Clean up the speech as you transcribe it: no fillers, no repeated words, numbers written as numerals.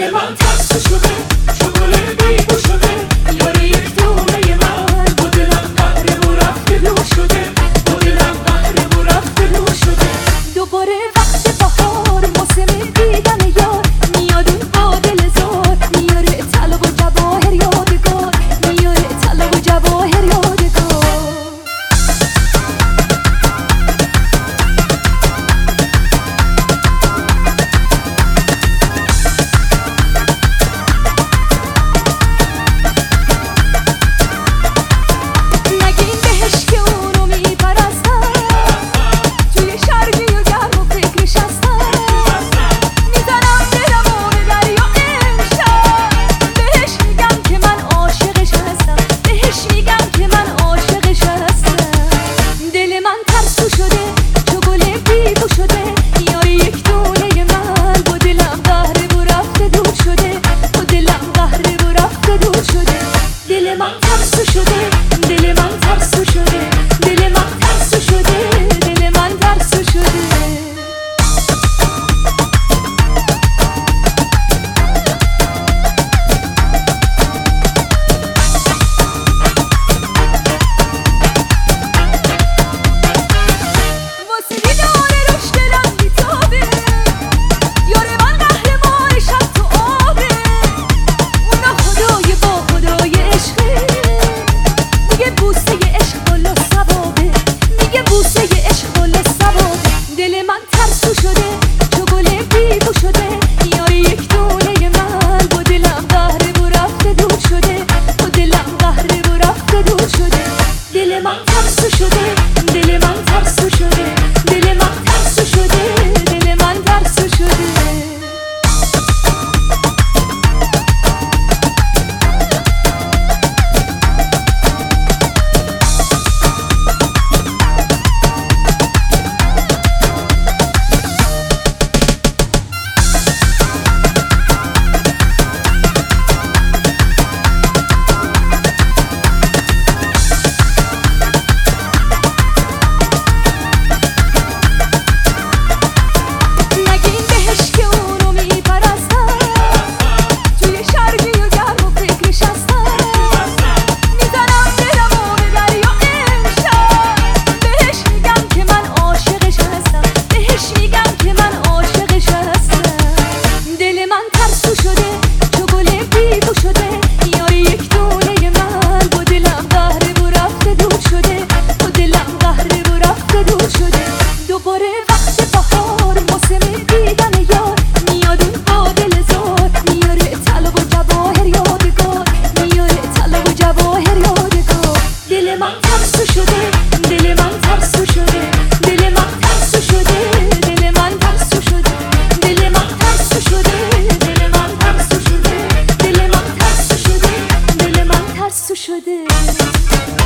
دل من ترسو شده، شغل بیگو شده، یاره یک دونه من با دلم قهره و رفته دور شده، با دلم قهره و رفته دور شده. دوباره وقت بهار موسم دیدن یار میاد اون با دل زار، میاره طلا و جواهر یادگار، میاره طلا و جواهر یادگار. دل من ترسو شده، دل من ترسو شده، دل من ترسو شده، دل من ترسو شده. دل من ترسو شده، دل من ترسو شده، دل من ترسو شده، دل من ترسو شده. دل من ترسو شده، دل من ترسو شده، دل من ترسو شده، دل من ترسو شده، دل من ترسو شده، دل من ترسو شده، دل من ترسو شده، دل من ترسو شده.